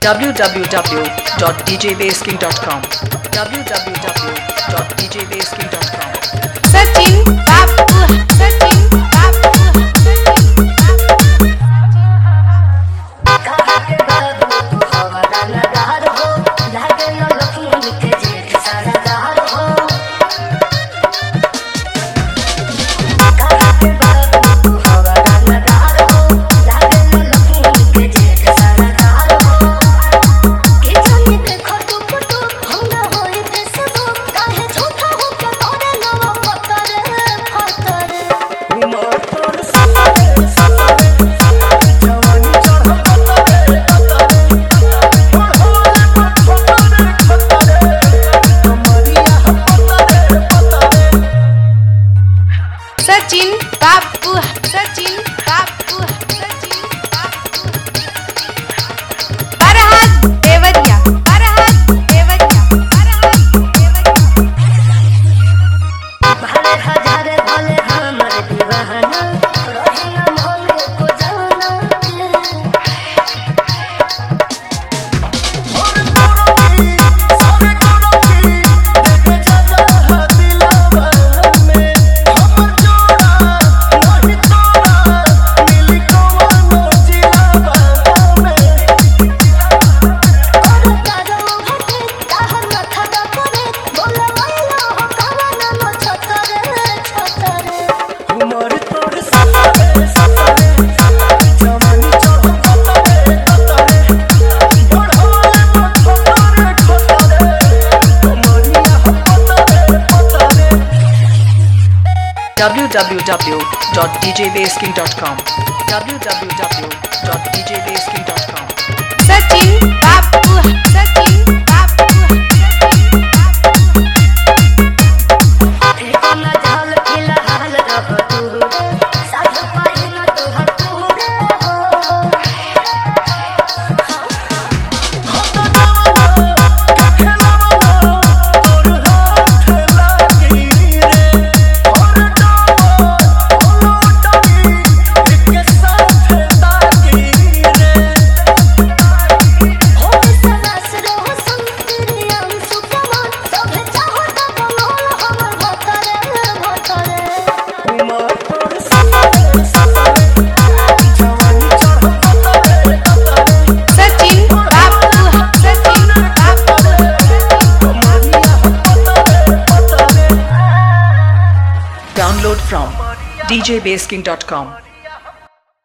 www.djbasking.com www.djbasking.com Sachin Babu, Sachin Babu, Sachin Babu, Sachin Babu, Sachin Babu. Farhad Devaria, Farhad Devaria, Farhad Devaria. भले हजारे भले हमर दीवाना रहिया मोल को जाना और करोगी सारे करोगी देखे चला दिलवा में हम जोड़ा नहीं तोड़ा मिली कोनो जिलावा में और तारो हटे ताहर माथा दा करे बोला वाला हो काना न छतरे छतरे उमर तोर सतरे सतरे जवानी चढ़ खतरे खतरे बढ़ोले खतरे खतरे कमरिया खतरे खतरे www.djbasking.com www.djbasking.com Sachin Babu, Sachin Babu, Sachin Babu. एक न झाल फिलहाल रह तू साथ पाई न तू पूरे हो होता जावा खेलावा तोर हाथ लागी रे और जावा ओलोटनी एक साथ ताकी रे हो सलास रहो संतरियम सुकमान सब चाहत बनोल हमर भतरे भतरे उमर तोर सतरे सतरे जवानी चढ़ खतरे खतरे Sachin Babu, Sachin Babu. कमरिया खतरे खतरे Download from djbasking.com